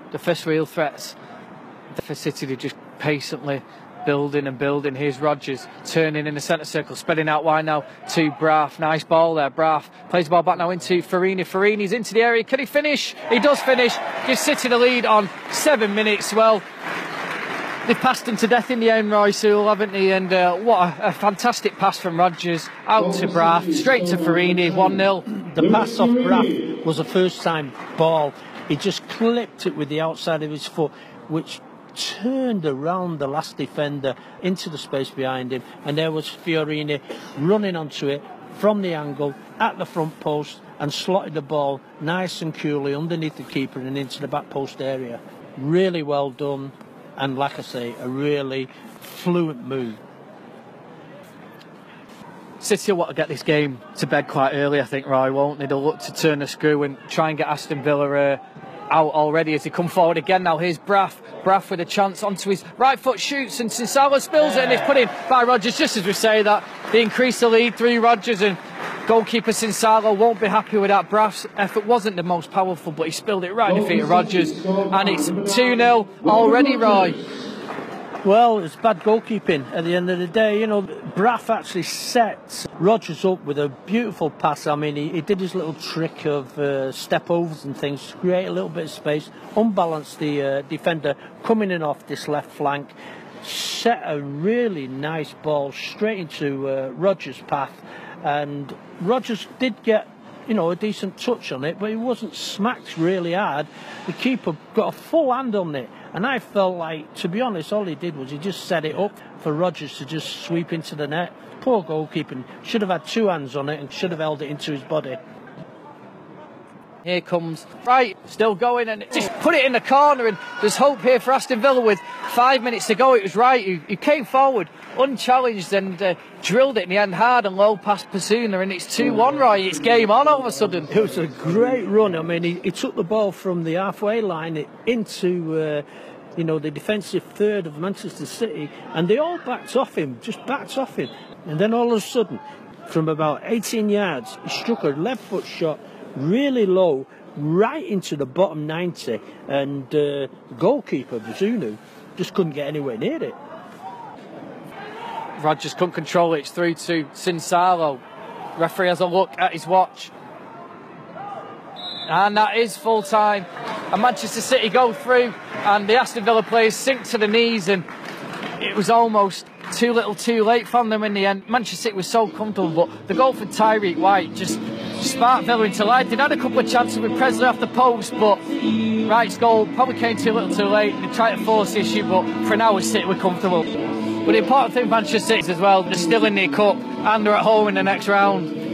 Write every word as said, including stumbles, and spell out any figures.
the first real threats for City. They're just patiently building and building. Here's Rodgers turning in the centre circle, spreading out wide now to Braff. Nice ball there. Braff plays the ball back now into Farini. Farini's into the area. Can he finish? He does finish. Gives City the lead on seven minutes. Well, they've passed them to death in the end, Roy Sewell, haven't they? And uh, what a, a fantastic pass from Rodgers out to Braff, straight to Farini, one nil. The pass off Braff was a first time ball. He just clipped it with the outside of his foot, which turned around the last defender into the space behind him, and there was Fiorini running onto it from the angle at the front post and slotted the ball nice and coolly underneath the keeper and into the back post area. Really well done, and like I say, a really fluent move. City will want to get this game to bed quite early, I think, Roy, won't they? They'll look to turn the screw and try and get Aston Villa uh, out already as they come forward again now. Here's Braff. Braff with a chance onto his right foot, shoots, and Sinsala spills it, and it's put in by Rodgers. Just as we say that, they increase the lead through Rodgers, and goalkeeper Sinsala won't be happy with that. Braff's effort wasn't the most powerful, but he spilled it right in the feet of Rodgers, and it's two nil already, Roy. Well, it's bad goalkeeping at the end of the day. You know, Braff actually set Rodgers up with a beautiful pass. I mean, he, he did his little trick of uh, step overs and things to create a little bit of space, unbalanced the uh, defender coming in off this left flank, set a really nice ball straight into uh, Rodgers' path, and Rodgers did get, you know, a decent touch on it, but he wasn't smacked really hard. The keeper got a full hand on it. And I felt like, to be honest, all he did was he just set it up for Rodgers to just sweep into the net. Poor goalkeeping. Should have had two hands on it and should have held it into his body. Here comes, right, still going, and just put it in the corner, and there's hope here for Aston Villa with five minutes to go. It was right, he, he came forward unchallenged and uh, drilled it in the end hard and low past Pasuna, and it's two one, Roy. It's game on all of a sudden. It was a great run. I mean, he, he took the ball from the halfway line into uh, you know, the defensive third of Manchester City, and they all backed off him, just backed off him. And then all of a sudden, from about eighteen yards, he struck a left foot shot really low, right into the bottom ninety, and uh, goalkeeper Bazunu just couldn't get anywhere near it. Rodgers couldn't control it. It's through to Sinsalo. Referee has a look at his watch, and that is full time. And Manchester City go through, and the Aston Villa players sink to the knees, and it was almost too little too late from them in the end. Manchester City was so comfortable, but the goal for Tyreek White just sparked Villa into life. They'd had a couple of chances with Presley off the post, but Wright's goal probably came too little too late. They tried to force the issue, but for now, City were comfortable. But the important thing for Manchester City is as well, they're still in the cup and they're at home in the next round.